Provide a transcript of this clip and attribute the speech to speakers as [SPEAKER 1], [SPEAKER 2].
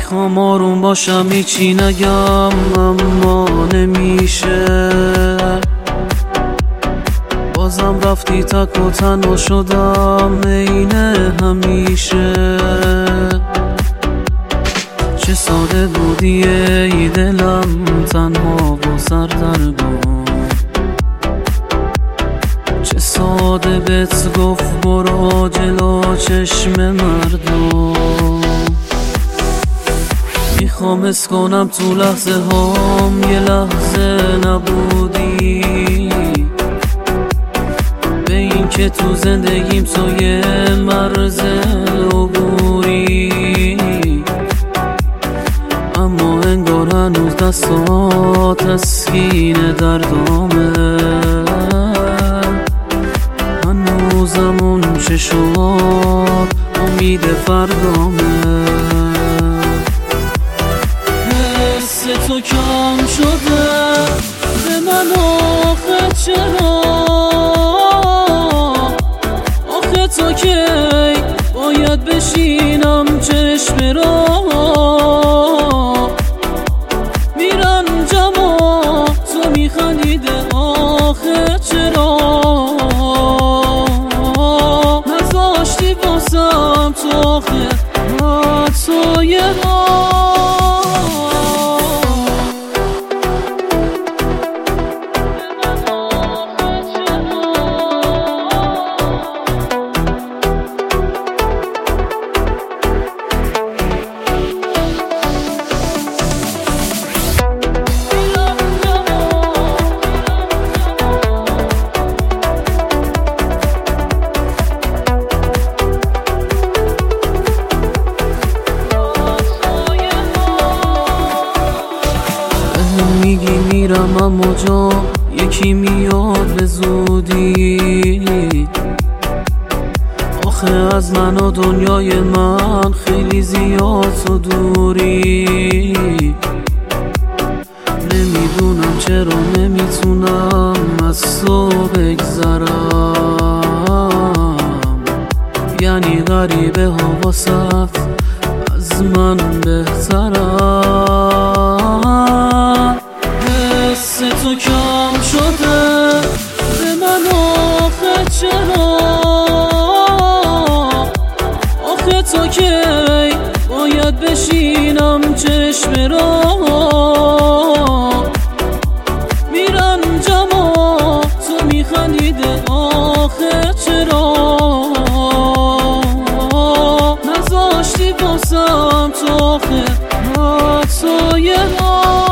[SPEAKER 1] میخوام آروم باشم هیچی نگم اما نمیشه، بازم رفتی تک و تنها شدم عین همیشه. چه ساده بودی ای دلم تنها و سردرگم، چه ساده بهت گفت برو جلو چشم مردم. میخوام حس کنم تو لحظه هام یه لحظه نبودی، به این که تو زندگیم تو یه مرز عبوری. اما انگار هنوز دستات تسکین دردامه، هنوزم اون چشمات امید فردامه. حس تو کم شده به من آخه چرا، آخه تا کی باید بشینم چشم را میرنجم و تو میخندیده آخه چرا، نذاشتی باسم تو آخه حتای میگی میرم اما جا یکی میاد به زودی، آخه از من و دنیای من خیلی زیاد تو دوری. نمیدونم چرا نمیتونم از تو بگذرم، یعنی غریبه ها واسه از من بهترم. حس تو کم شده به من آخه چرا، آخه تا کی باید بشینم چشم را میرنجم و تو میخندیده آخه چرا، نذاشتی باسم تو آخه حتای